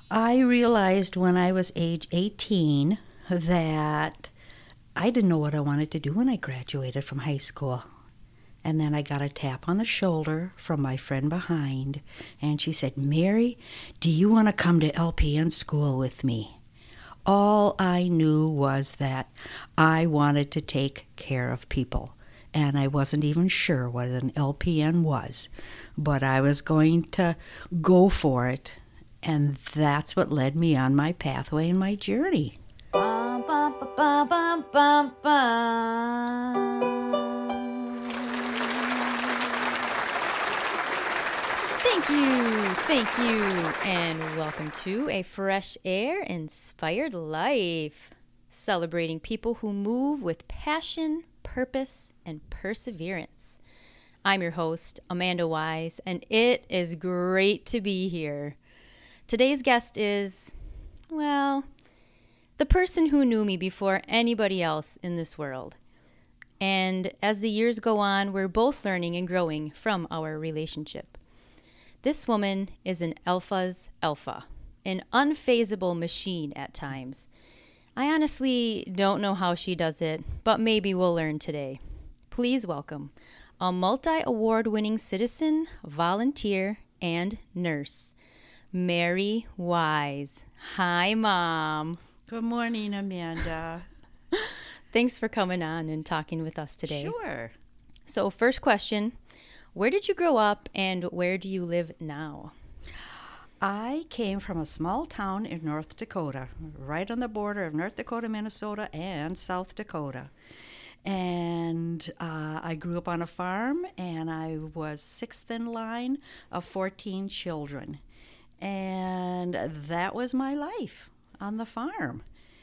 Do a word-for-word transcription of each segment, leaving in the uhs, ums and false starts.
I realized when I was age eighteen that I didn't know what I wanted to do when I graduated from high school. And then I got a tap on the shoulder from my friend behind, and she said, "Mary, do you want to come to L P N school with me?" All I knew was that I wanted to take care of people, and I wasn't even sure what an L P N was, but I was going to go for it, and that's what led me on my pathway and my journey. Bum, bum, bum, bum, bum, bum. Thank you, thank you, and welcome to A Fresh Air Inspired Life, celebrating people who move with passion, purpose, and perseverance. I'm your host, Amanda Wise, and it is great to be here. Today's guest is, well, the person who knew me before anybody else in this world. And as the years go on, we're both learning and growing from our relationship. This woman is an alpha's alpha, an unfazable machine at times. I honestly don't know how she does it, but maybe we'll learn today. Please welcome a multi-award-winning citizen, volunteer, and nurse, Mary Wise. Hi, Mom. Good morning, Amanda. Thanks for coming on and talking with us today. Sure. So first question, where did you grow up and where do you live now? I came from a small town in North Dakota, right on the border of North Dakota, Minnesota, and South Dakota. And uh, I grew up on a farm, and I was sixth in line of fourteen children. And that was my life on the farm.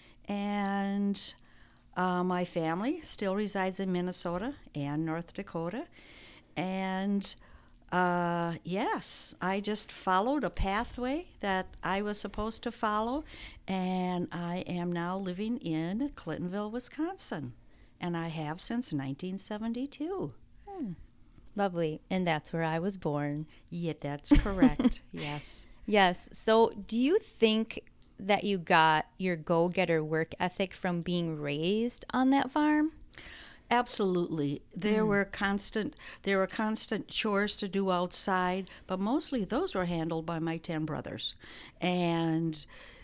And uh, my family still resides in Minnesota and North Dakota. And uh, yes, I just followed a pathway that I was supposed to follow, and I am now living in Clintonville, Wisconsin, and I have since nineteen seventy-two. Hmm. Lovely, and that's where I was born. Yeah, that's correct. Yes. Yes, so do you think that you got your go-getter work ethic from being raised on that farm? Absolutely. There Mm. were constant there were constant chores to do outside, but mostly those were handled by my ten brothers. And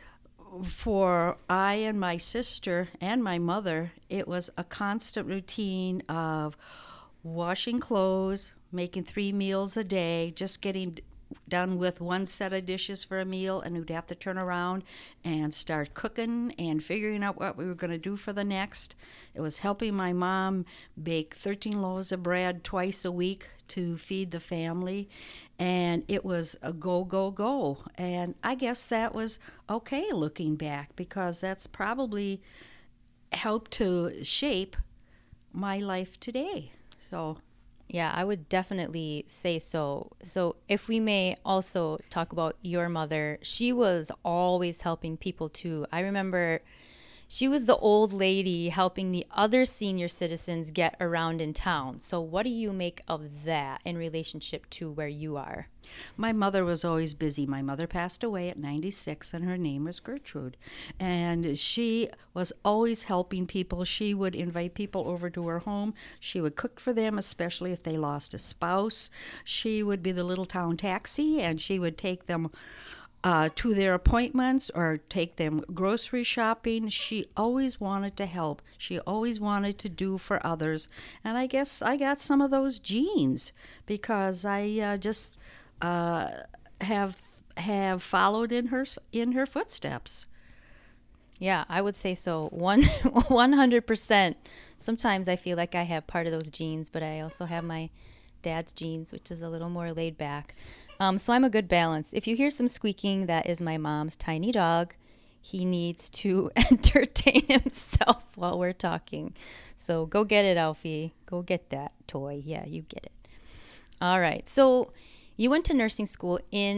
for I and my sister and my mother, it was a constant routine of washing clothes, making three meals a day, just getting done with one set of dishes for a meal, and we'd have to turn around and start cooking and figuring out what we were going to do for the next. It was helping my mom bake thirteen loaves of bread twice a week to feed the family, and it was a go, go, go. And I guess that was okay looking back, because that's probably helped to shape my life today. So Yeah, I would definitely say so. So if we may also talk about your mother, she was always helping people too. I remember she was the old lady helping the other senior citizens get around in town. So what do you make of that in relationship to where you are? my mother was always busy. My mother passed away at ninety-six, and her name was Gertrude. And she was always helping people. She would invite people over to her home. She would cook for them, especially if they lost a spouse. She would be the little town taxi, and she would take them uh, to their appointments or take them grocery shopping. She always wanted to help. She always wanted to do for others. And I guess I got some of those genes because I uh, just uh, have have followed in her in her footsteps. Yeah, I would say so. One, one hundred percent. Sometimes I feel like I have part of those genes, but I also have my dad's genes, which is a little more laid back. Um, so I'm a good balance. If you hear some squeaking, that is my mom's tiny dog. He needs to entertain himself while we're talking. So go get it, Alfie. Go get that toy. Yeah, you get it. All right. So you went to nursing school in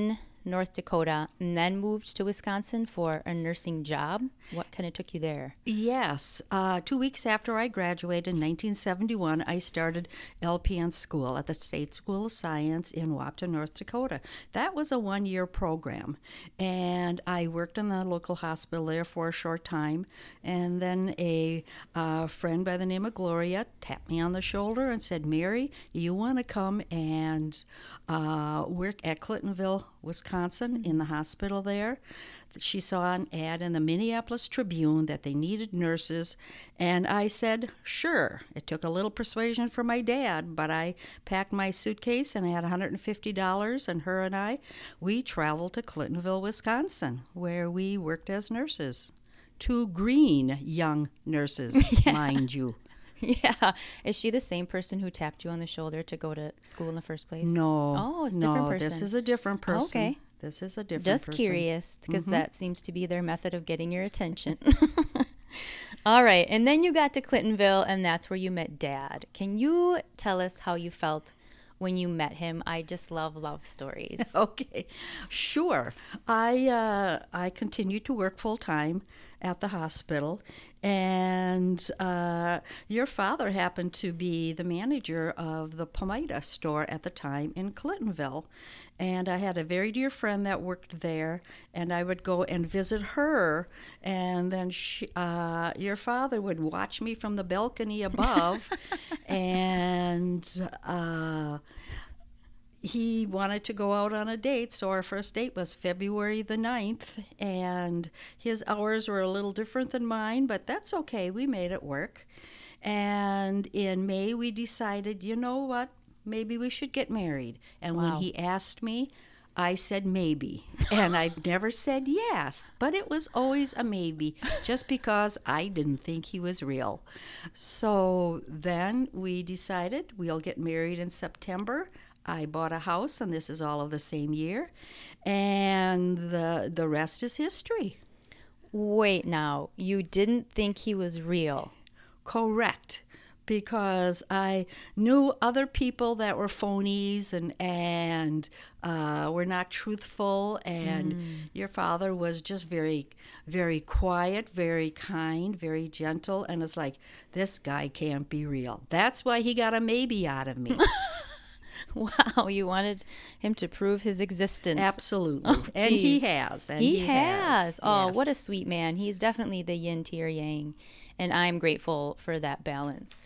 North Dakota, and then moved to Wisconsin for a nursing job. What kind of took you there? Yes. Uh, two weeks after I graduated in nineteen seventy-one, I started L P N school at the State School of Science in Wapton, North Dakota. That was a one-year program, and I worked in the local hospital there for a short time, and then a uh, friend by the name of Gloria tapped me on the shoulder and said, Mary, do you want to come and uh, work at Clintonville, Wisconsin, in the hospital there? She saw an ad in the Minneapolis Tribune that they needed nurses, and I said, sure. It took a little persuasion from my dad, but I packed my suitcase and I had one hundred fifty dollars, and her and I, we traveled to Clintonville, Wisconsin, where we worked as nurses. Two green young nurses, yeah. Mind you. Yeah. Is she the same person who tapped you on the shoulder to go to school in the first place? No. Oh, it's a no, different person. This is a different person. Okay. This is a different Just person. curious, because Mhm. that seems to be their method of getting your attention. All right. And then you got to Clintonville, and that's where you met Dad. Can you tell us how you felt when you met him? I just love love stories. Okay, sure. I uh, I continued to work full time at the hospital, and uh, your father happened to be the manager of the Pomida store at the time in Clintonville, and I had a very dear friend that worked there, and I would go and visit her, and then she, uh, your father would watch me from the balcony above, and uh, he wanted to go out on a date, so our first date was February the ninth, and his hours were a little different than mine, but that's okay. We made it work. And in May, we decided, you know what, maybe we should get married. And Wow. when he asked me, I said maybe. And I've never said yes, but it was always a maybe, just because I didn't think he was real. So then we decided we'll get married in September. I bought a house, and this is all of the same year, and the the rest is history. Wait now, you didn't think he was real? Correct, because I knew other people that were phonies and and uh, were not truthful, and mm. your father was just very, very quiet, very kind, very gentle, and it's like, this guy can't be real. That's why he got a maybe out of me. Wow, you wanted him to prove his existence. Absolutely. Oh, and he has. And he, he has. has. Oh, yes. What a sweet man. He's definitely the yin to your yang, and I'm grateful for that balance.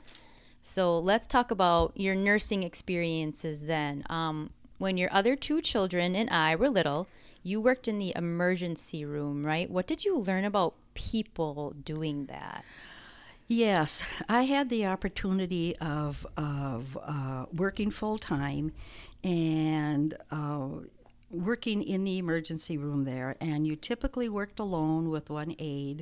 So let's talk about your nursing experiences then. Um, when your other two children and I were little, you worked in the emergency room, right? What did you learn about people doing that? Yes, I had the opportunity of of uh, working full time and uh, working in the emergency room there. And you typically worked alone with one aide,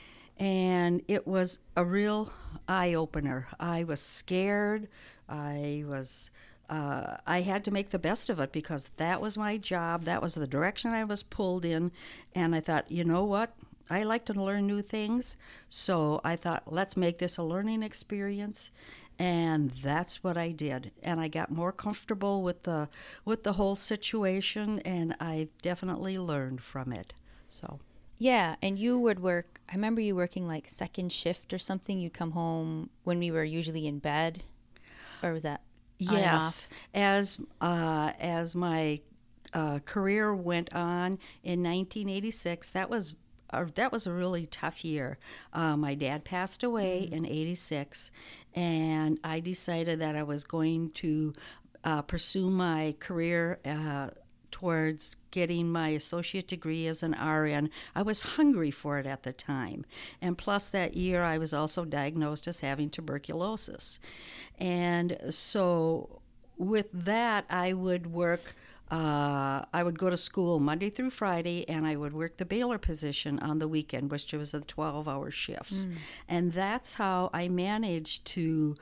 and it was a real eye opener. I was scared. I was. Uh, I had to make the best of it because that was my job. That was the direction I was pulled in, and I thought, you know what? I like to learn new things, so I thought, let's make this a learning experience, and that's what I did. And I got more comfortable with the with the whole situation, and I definitely learned from it. So yeah, and you would work. I remember you working like second shift or something. You'd come home when we were usually in bed, or was that on and yes, off? as uh, as my uh, career went on in nineteen eighty-six, that was. Uh, that was a really tough year. Uh, my dad passed away mm-hmm. in eighty-six, and I decided that I was going to uh, pursue my career uh, towards getting my associate degree as an R N. I was hungry for it at the time. And plus that year I was also diagnosed as having tuberculosis. And so with that I would work Uh, I would go to school Monday through Friday, and I would work the bailer position on the weekend, which was the twelve-hour shifts. Mm. And that's how I managed to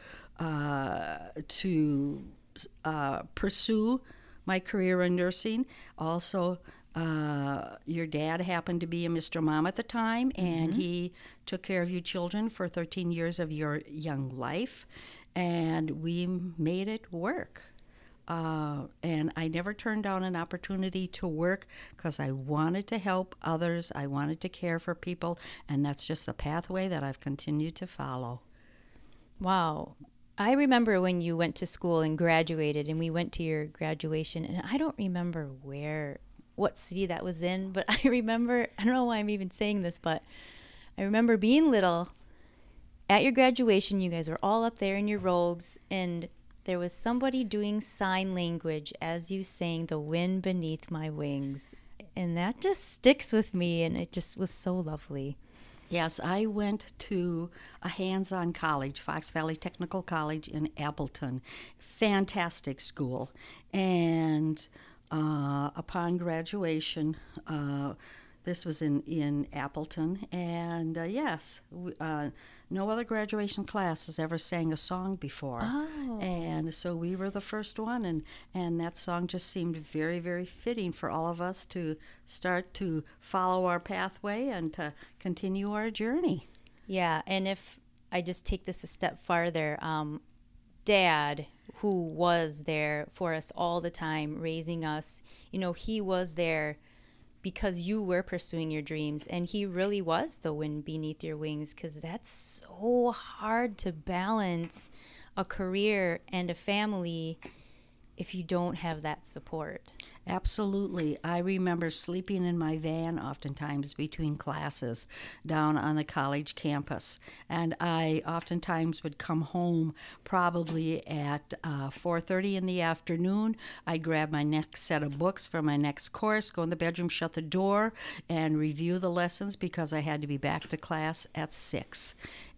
uh, to uh, pursue my career in nursing. Also, uh, your dad happened to be a Mister Mom at the time, and mm-hmm. he took care of you children for thirteen years of your young life, and we made it work. Uh, and I never turned down an opportunity to work because I wanted to help others. I wanted to care for people, and that's just a pathway that I've continued to follow. Wow. I remember when you went to school and graduated, and we went to your graduation, and I don't remember where, what city that was in, but I remember, I don't know why I'm even saying this, but I remember being little. At your graduation, you guys were all up there in your robes, and there was somebody doing sign language as you sang "The Wind Beneath My Wings." And that just sticks with me, and it just was so lovely. Yes, I went to a hands-on college, Fox Valley Technical College in Appleton. Fantastic school. And uh, upon graduation, uh, this was in, in Appleton, and uh, yes, we, uh, no other graduation class has ever sang a song before. Oh. And so we were the first one, and, and that song just seemed very, very fitting for all of us to start to follow our pathway and to continue our journey. Yeah, and if I just take this a step farther, um, Dad, who was there for us all the time, raising us, you know, he was there because you were pursuing your dreams, and he really was the wind beneath your wings, because that's so hard to balance a career and a family if you don't have that support. Absolutely. I remember sleeping in my van oftentimes between classes down on the college campus. And I oftentimes would come home probably at uh, four thirty in the afternoon. I'd grab my next set of books for my next course, go in the bedroom, shut the door, and review the lessons because I had to be back to class at six.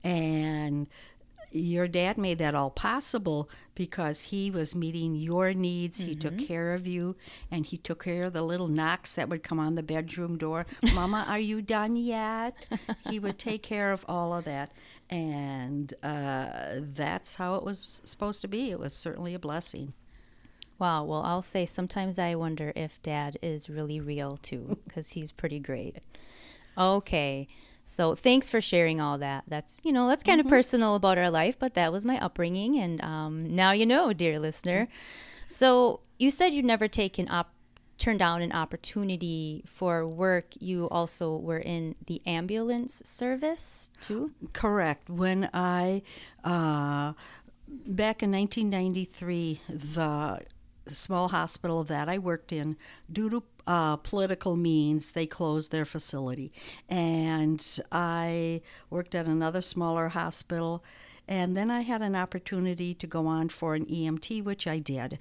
And your dad made that all possible because he was meeting your needs. Mm-hmm. He took care of you, and he took care of the little knocks that would come on the bedroom door. Mama, are you done yet? He would take care of all of that, and uh, that's how it was supposed to be. It was certainly a blessing. Wow. Well, I'll say sometimes I wonder if Dad is really real, too, because he's pretty great. Okay. So thanks for sharing all that. That's, you know, that's kind of mm-hmm. personal about our life, but that was my upbringing. And um, now you know, dear listener. So you said you'd never taken op- turned down an opportunity for work. You also were in the ambulance service, too? Correct. When I, uh, back in nineteen ninety-three, the small hospital that I worked in, due to uh, political means, they closed their facility. And I worked at another smaller hospital. And then I had an opportunity to go on for an E M T, which I did.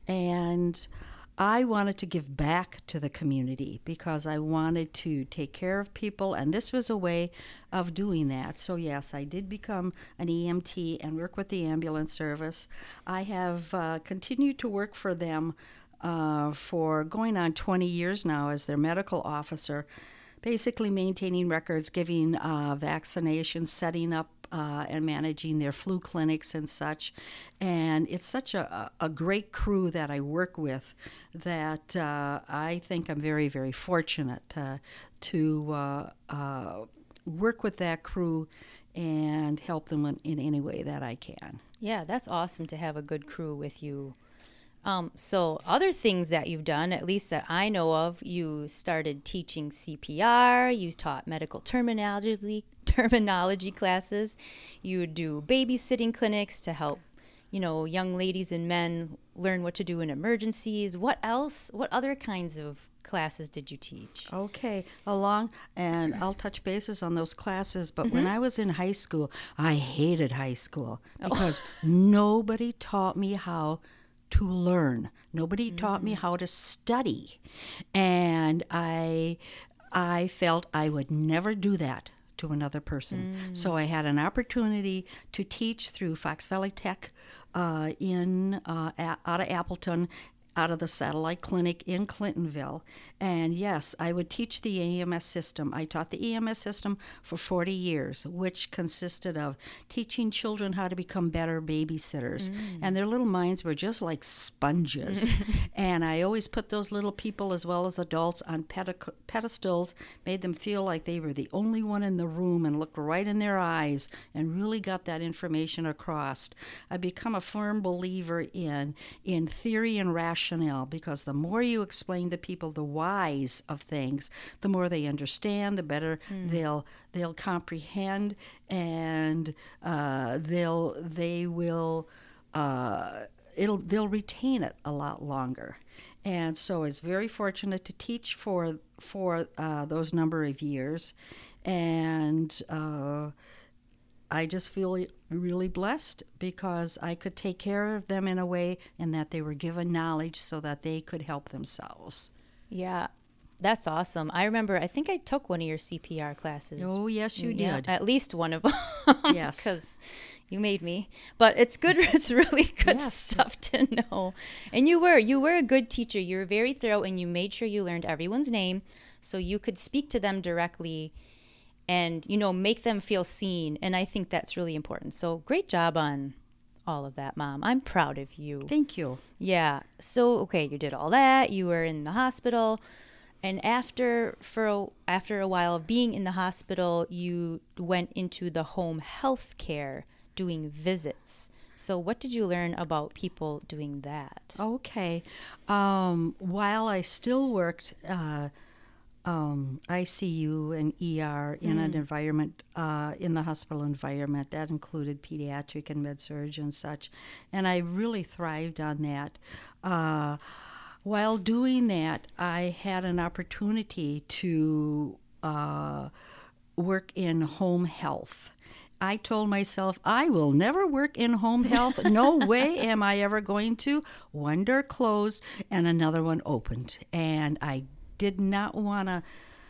And I wanted to give back to the community because I wanted to take care of people, and this was a way of doing that. So yes, I did become an E M T and work with the ambulance service. I have uh, continued to work for them uh, for going on twenty years now as their medical officer, basically maintaining records, giving uh, vaccinations, setting up Uh, and managing their flu clinics and such. And it's such a, a great crew that I work with that uh, I think I'm very, very fortunate uh, to uh, uh, work with that crew and help them in, in any way that I can. Yeah, that's awesome to have a good crew with you. Um, so other things that you've done, at least that I know of, you started teaching C P R, you taught medical terminology terminology classes, you would do babysitting clinics to help, you know, young ladies and men learn what to do in emergencies. What else, what other kinds of classes did you teach? Okay, along, and I'll touch bases on those classes, but Mm-hmm. when I was in high school, I hated high school because oh. nobody taught me how to learn. Nobody mm. taught me how to study. And I I felt I would never do that to another person. Mm. So I had an opportunity to teach through Fox Valley Tech uh, in uh, a- out of Appleton. out of the satellite clinic in Clintonville. And yes, I would teach the E M S system. I taught the E M S system for forty years, which consisted of teaching children how to become better babysitters. Mm. And their little minds were just like sponges. And I always put those little people, as well as adults, on pedi- pedestals, made them feel like they were the only one in the room, and looked right in their eyes and really got that information across. I become a firm believer in in theory and rationale, because the more you explain to people the whys of things, the more they understand, the better mm. they'll they'll comprehend, and uh, they'll they will uh, it'll they'll retain it a lot longer. And so I was very fortunate to teach for for uh, those number of years, and uh, I just feel really blessed because I could take care of them in a way, and that they were given knowledge so that they could help themselves. Yeah, that's awesome. I remember, I think I took one of your C P R classes. Oh, yes, you yeah, did. At least one of them. Yes. Because you made me. But it's good. It's really good yes. stuff to know. And you were. You were a good teacher. You were very thorough, and you made sure you learned everyone's name so you could speak to them directly and, you know, make them feel seen. And I think that's really important. So great job on all of that, Mom. I'm proud of you. Thank you. Yeah. So, okay, you did all that. You were in the hospital. And after for a, after a while of being in the hospital, you went into the home health care doing visits. So what did you learn about people doing that? Okay. Um, while I still worked uh, um, I C U and E R in mm. an environment, uh, in the hospital environment, that included pediatric and med-surg and such, and I really thrived on that. Uh, while doing that, I had an opportunity to uh, work in home health. I told myself, I will never work in home health. No way am I ever going to. One door closed and another one opened. And I did not want to,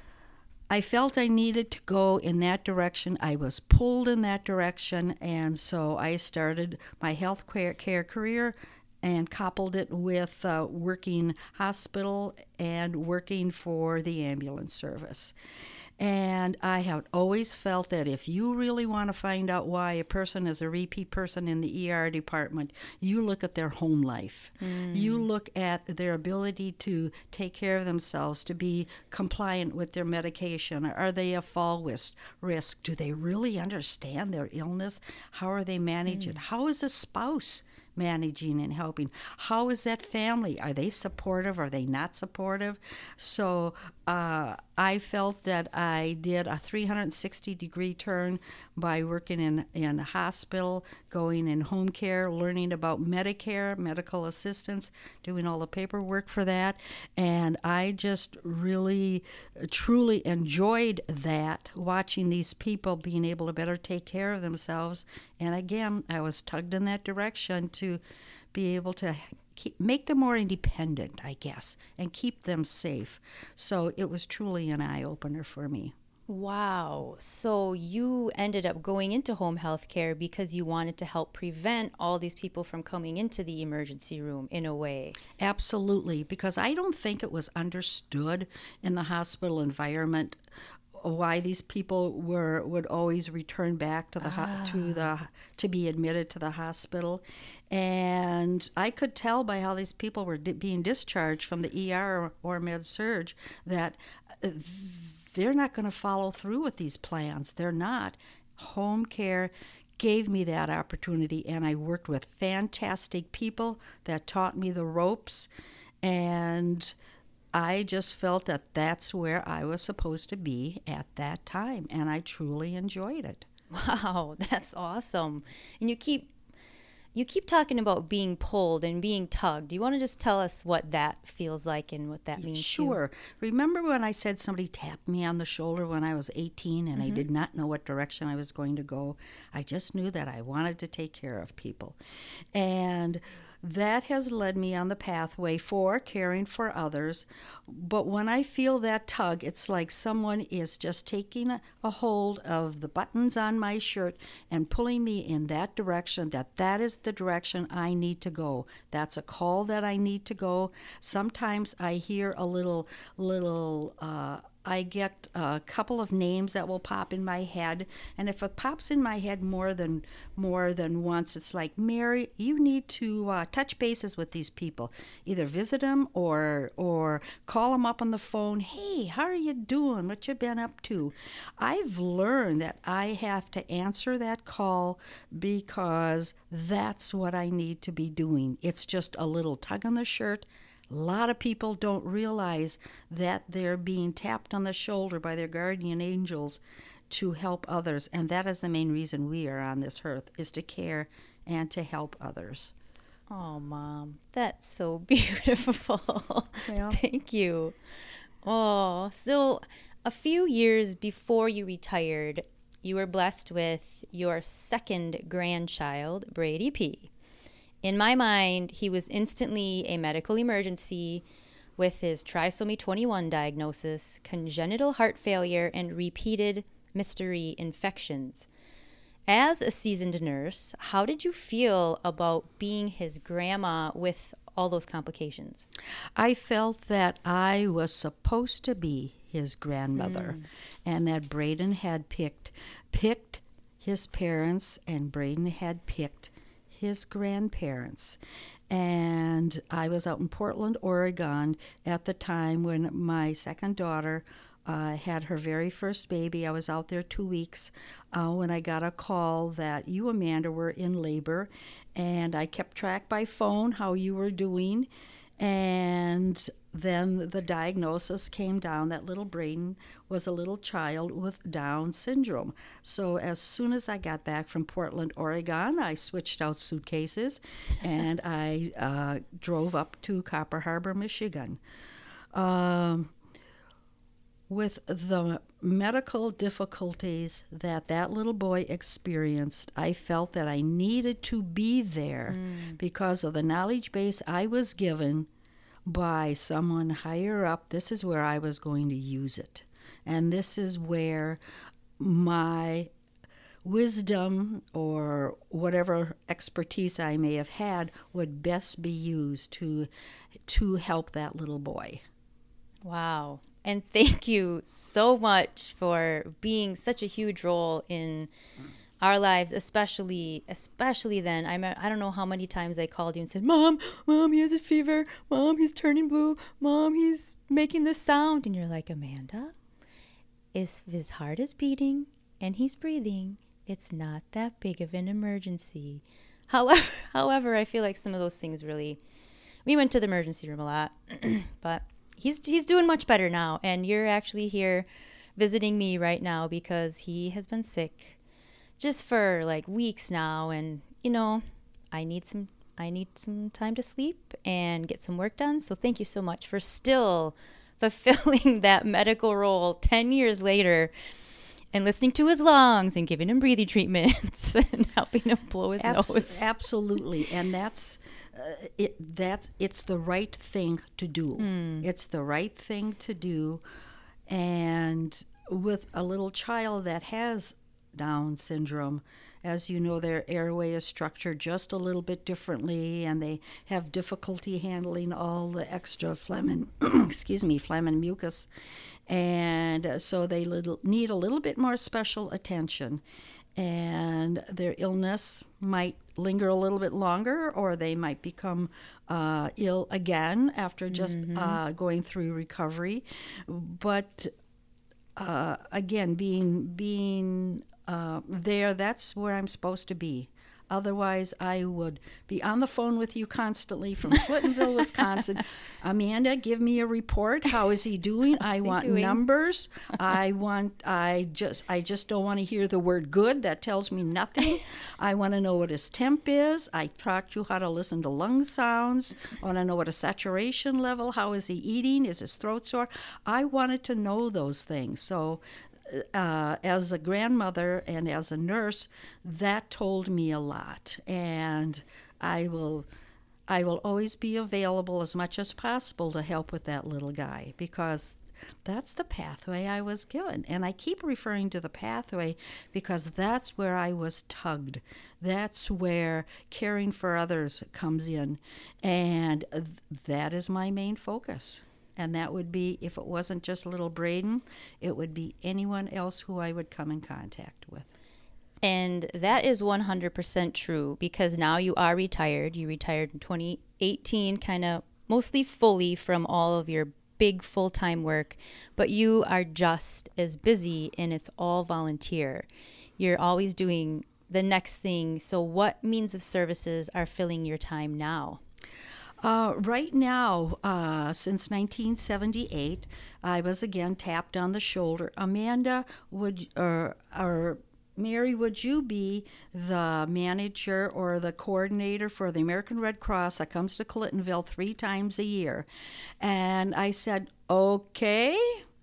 I felt I needed to go in that direction. I was pulled in that direction. And so I started my health care, care career and coupled it with uh, working hospital and working for the ambulance service. And I have always felt that if you really want to find out why a person is a repeat person in the E R department, you look at their home life. Mm. You look at their ability to take care of themselves, to be compliant with their medication. Are they a fall risk? Do they really understand their illness? How are they managing mm. it? How is a spouse managing and helping? How is that family? Are they supportive? Are they not supportive? So uh, I felt that I did a three hundred sixty degree turn by working in, in a hospital, going in home care, learning about Medicare, medical assistance, doing all the paperwork for that. And I just really, truly enjoyed that, watching these people being able to better take care of themselves. And again, I was tugged in that direction to be able to keep, make them more independent, I guess, and keep them safe. So it was truly an eye-opener for me. Wow. So you ended up going into home health care because you wanted to help prevent all these people from coming into the emergency room in a way. Absolutely, because I don't think it was understood in the hospital environment why these people were would always return back to the ah. ho- to the to be admitted to the hospital. And I could tell by how these people were di- being discharged from the E R or, or med-surg that uh, they're not going to follow through with these plans. They're not. Home care gave me that opportunity, and I worked with fantastic people that taught me the ropes, and I just felt that that's where I was supposed to be at that time, and I truly enjoyed it. Wow, that's awesome. And you keep you keep talking about being pulled and being tugged. Do you want to just tell us what that feels like and what that means? Sure. To you? Remember when I said somebody tapped me on the shoulder when I was eighteen and mm-hmm. I did not know what direction I was going to go? I just knew that I wanted to take care of people. And that has led me on the pathway for caring for others. But when I feel that tug, it's like someone is just taking a, a hold of the buttons on my shirt and pulling me in that direction, that that is the direction I need to go. That's a call that I need to go. Sometimes I hear a little, little, uh, I get a couple of names that will pop in my head, and if it pops in my head more than more than once, it's like, Mary, you need to uh, touch bases with these people. Either visit them or or call them up on the phone. Hey, how are you doing? What you been up to? I've learned that I have to answer that call because that's what I need to be doing. It's just a little tug on the shirt. A lot of people don't realize that they're being tapped on the shoulder by their guardian angels to help others. And that is the main reason we are on this earth, is to care and to help others. Oh, Mom, that's so beautiful. Well, Thank you. Oh, so a few years before you retired, you were blessed with your second grandchild, Brady P. In my mind, he was instantly a medical emergency with his trisomy twenty-one diagnosis, congenital heart failure, and repeated mystery infections. As a seasoned nurse, how did you feel about being his grandma with all those complications? I felt that I was supposed to be his grandmother, mm. and that Braden had picked picked his parents, and Braden had picked his grandparents. And I was out in Portland, Oregon at the time when my second daughter uh, had her very first baby. I was out there two weeks uh, when I got a call that you, Amanda, were in labor, and I kept track by phone how you were doing. And then the diagnosis came down that little Braden was a little child with Down syndrome. So as soon as I got back from Portland, Oregon, I switched out suitcases and I uh, drove up to Copper Harbor, Michigan. Um, with the medical difficulties that that little boy experienced, I felt that I needed to be there mm. because of the knowledge base I was given by someone higher up. This is where I was going to use it. And this is where my wisdom or whatever expertise I may have had would best be used to to help that little boy. Wow. And thank you so much for being such a huge role in our lives, especially especially then. I I don't know how many times I called you and said, Mom, Mom, he has a fever. Mom, he's turning blue. Mom, he's making this sound. And you're like, Amanda, if his heart is beating and he's breathing, it's not that big of an emergency. However, however, I feel like some of those things really, we went to the emergency room a lot, but he's he's doing much better now. And you're actually here visiting me right now because he has been sick just for like weeks now, and you know, I need some I need some time to sleep and get some work done. So thank you so much for still fulfilling that medical role ten years later and listening to his lungs and giving him breathing treatments and helping him blow his Abs- nose. Absolutely. And that's uh, it that's it's the right thing to do. Mm. It's the right thing to do. And with a little child that has Down syndrome, as you know, their airway is structured just a little bit differently, and they have difficulty handling all the extra phlegm and excuse me, phlegm and mucus, and uh, so they little, need a little bit more special attention, and their illness might linger a little bit longer, or they might become uh, ill again after just mm-hmm. uh, going through recovery, but uh, again, being being Uh, there, that's where I'm supposed to be. Otherwise, I would be on the phone with you constantly from Clintonville, Wisconsin. Amanda, give me a report. How is he doing? I want doing? numbers. I want. I just. I just don't want to hear the word good. That tells me nothing. I want to know what his temp is. I taught you how to listen to lung sounds. I want to know what a saturation level. How is he eating? Is his throat sore? I wanted to know those things. So. Uh, as a grandmother and as a nurse, that told me a lot, and I will I will always be available as much as possible to help with that little guy, because that's the pathway I was given. And I keep referring to the pathway because that's where I was tugged. That's where caring for others comes in. And th- that is my main focus. And that would be, if it wasn't just little Braden, it would be anyone else who I would come in contact with. And that is one hundred percent true, because now you are retired. You retired in twenty eighteen, kind of mostly fully from all of your big full-time work, but you are just as busy, and it's all volunteer. You're always doing the next thing. So what means of services are filling your time now? Uh, right now, uh, since nineteen seventy-eight, I was again tapped on the shoulder. Amanda, would or or Mary, would you be the manager or the coordinator for the American Red Cross that comes to Clintonville three times a year? And I said, okay.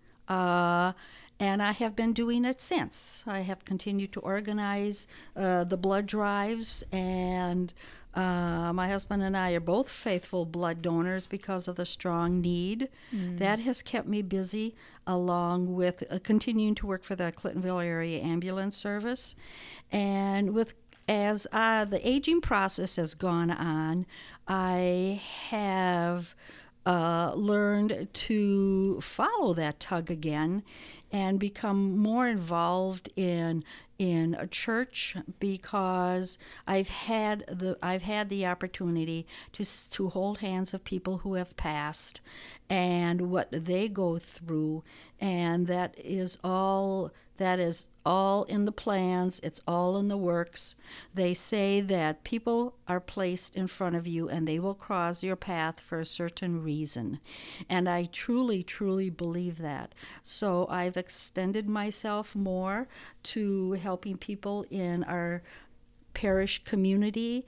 Uh, and I have been doing it since. I have continued to organize uh, the blood drives, and uh, my husband and I are both faithful blood donors because of the strong need. Mm. That has kept me busy, along with uh, continuing to work for the Clintonville Area Ambulance Service. And with as uh, the aging process has gone on, I have uh, learned to follow that tug again and become more involved in in a church, because I've had the I've had the opportunity to to hold hands of people who have passed and what they go through, and that is all that is all in the plans. It's all in the works. They say that people are placed in front of you and they will cross your path for a certain reason, and I truly truly believe that. So I've extended myself more to helping people in our parish community,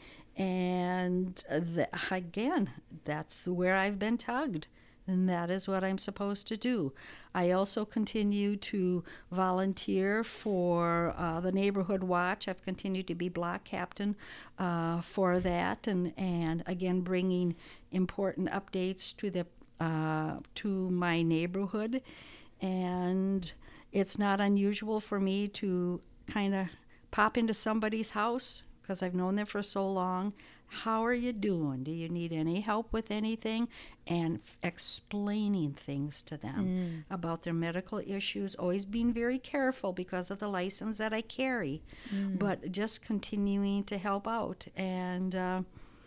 and th- again, that's where I've been tugged, and that is what I'm supposed to do. I also continue to volunteer for uh, the Neighborhood Watch. I've continued to be block captain uh, for that, and, and again bringing important updates to the uh, to my neighborhood. And it's not unusual for me to kind of pop into somebody's house, because I've known them for so long. How are you doing? Do you need any help with anything? And f- explaining things to them mm. about their medical issues, always being very careful because of the license that I carry, mm. but just continuing to help out. And uh,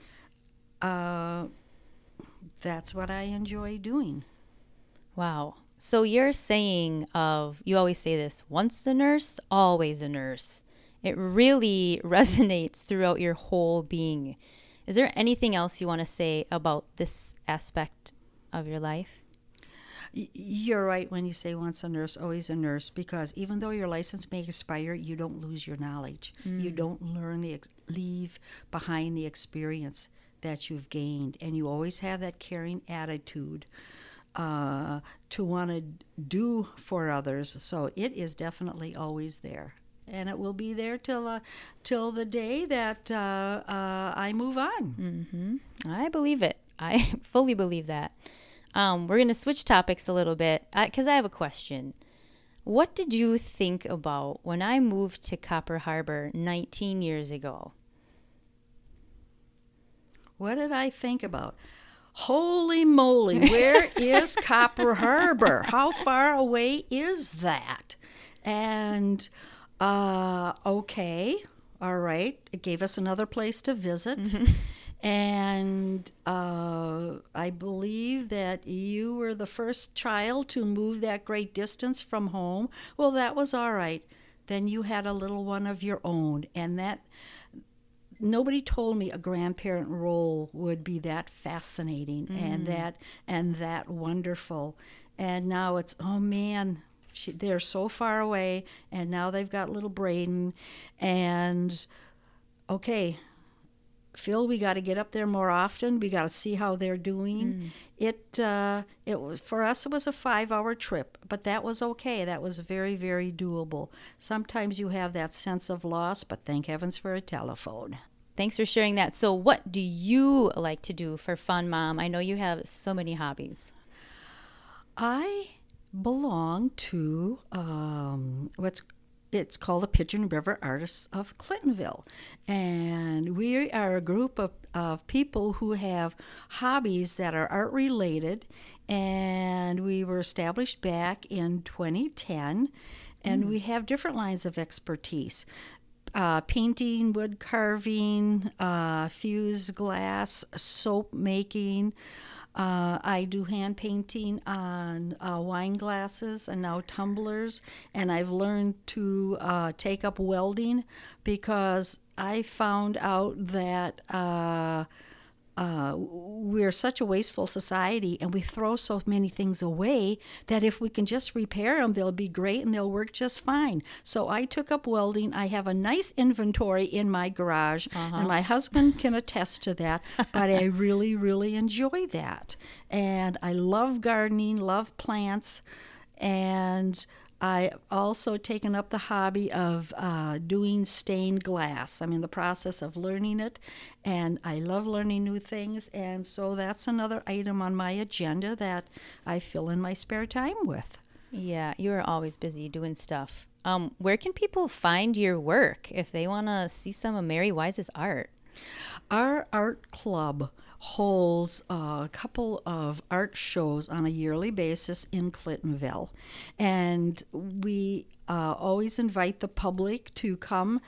uh, that's what I enjoy doing. Wow. So you're saying of, you always say this, once a nurse, always a nurse. It really resonates throughout your whole being. Is there anything else you want to say about this aspect of your life? You're right when you say once a nurse, always a nurse, because even though your license may expire, you don't lose your knowledge. Mm. You don't learn the ex- leave behind the experience that you've gained, and you always have that caring attitude uh, to want to do for others. So it is definitely always there. And it will be there till uh, till the day that uh, uh, I move on. Mm-hmm. I believe it. I fully believe that. Um, we're going to switch topics a little bit, because I, I have a question. What did you think about when I moved to Copper Harbor nineteen years ago? What did I think about? Holy moly, where is Copper Harbor? How far away is that? And, uh, okay, all right. It gave us another place to visit. Mm-hmm. And uh, I believe that you were the first child to move that great distance from home. Well, that was all right. Then you had a little one of your own, and that... Nobody told me a grandparent role would be that fascinating mm. and that and that wonderful. And now it's, oh man, she, they're so far away, and now they've got little Braden. And okay, Phil, we got to get up there more often. We got to see how they're doing. Mm. It uh, it was for us. It was a five-hour trip, but that was okay. That was very, very doable. Sometimes you have that sense of loss, but thank heavens for a telephone. Thanks for sharing that. So what do you like to do for fun, Mom? I know you have so many hobbies. I belong to um, what's it's called the Pigeon River Artists of Clintonville. And we are a group of, of people who have hobbies that are art related. And we were established back in twenty ten. And mm. we have different lines of expertise. Uh, painting, wood carving, uh, fused glass, soap making. Uh, I do hand painting on uh, wine glasses and now tumblers, and I've learned to uh, take up welding because I found out that uh, uh, we're such a wasteful society and we throw so many things away that if we can just repair them, they'll be great and they'll work just fine. So I took up welding. I have a nice inventory in my garage, uh-huh. and my husband can attest to that, but I really, really enjoy that. And I love gardening, love plants, and I also taken up the hobby of uh, doing stained glass. I'm in the process of learning it, and I love learning new things, and so that's another item on my agenda that I fill in my spare time with. Yeah, you're always busy doing stuff. Um, where can people find your work if they want to see some of Mary Wise's art? Our art club holds a couple of art shows on a yearly basis in Clintonville, and we uh, always invite the public to come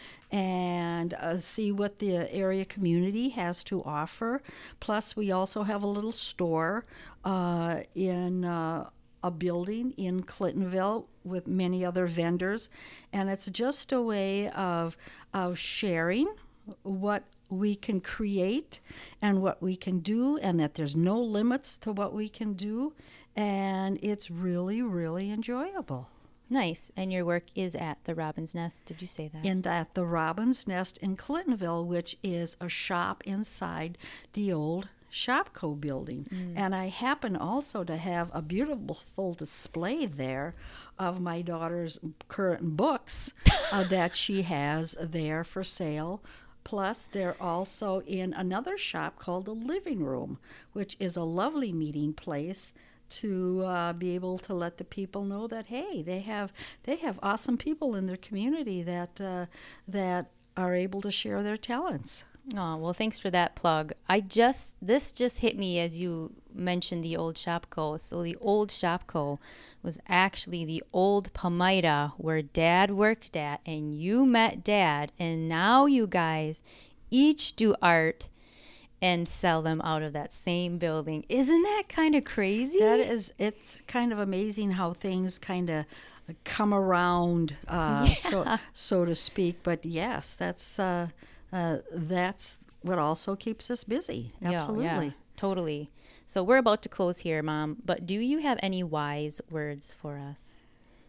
and uh, see what the area community has to offer. Plus, we also have a little store uh, in uh, a building in Clintonville with many other vendors, and it's just a way of of sharing what we can create and what we can do, and that there's no limits to what we can do, and it's really, really enjoyable. Nice. And your work is at the Robin's Nest. Did you say that? And at the Robin's Nest in Clintonville, which is a shop inside the old Shopco building. Mm. And I happen also to have a beautiful display there of my daughter's current books uh, that she has there for sale. Plus, they're also in another shop called the Living Room, which is a lovely meeting place to uh, be able to let the people know that, hey, they have they have awesome people in their community that uh, that are able to share their talents. Oh, well, thanks for that plug. I just this just hit me as you mentioned the old Shopco. So the old Shopco was actually the old Palmyra where Dad worked at, and you met Dad, and now you guys each do art and sell them out of that same building. Isn't that kind of crazy? That is, it's kind of amazing how things kind of come around, uh, yeah. so so to speak. But yes, that's uh, uh, that's what also keeps us busy. Absolutely. Yeah, yeah, totally. So we're about to close here, Mom, but do you have any wise words for us?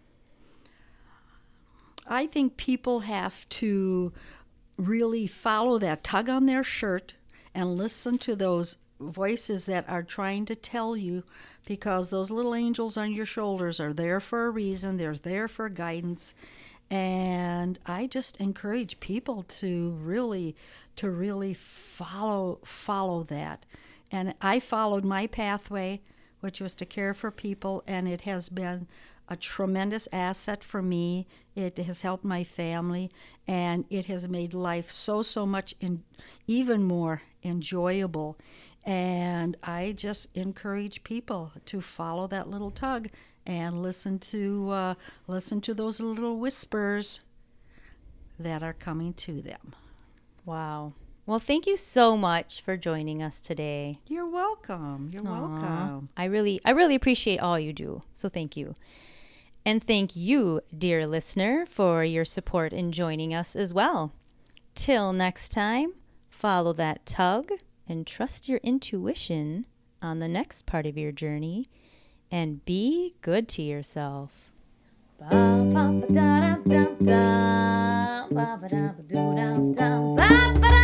I think people have to really follow that tug on their shirt and listen to those voices that are trying to tell you, because those little angels on your shoulders are there for a reason. They're there for guidance. And I just encourage people to really to really follow follow that. And I followed my pathway, which was to care for people, and it has been a tremendous asset for me. It has helped my family, and it has made life so, so much, in, even more enjoyable. And I just encourage people to follow that little tug and listen to uh, listen to those little whispers that are coming to them. Wow. Well, thank you so much for joining us today. You're welcome. You're Aww. welcome. I really, I really appreciate all you do. So thank you. And thank you, dear listener, for your support in joining us as well. Till next time, follow that tug and trust your intuition on the next part of your journey, and be good to yourself. Ba ba da da da da, ba ba da ba do da da, ba ba da.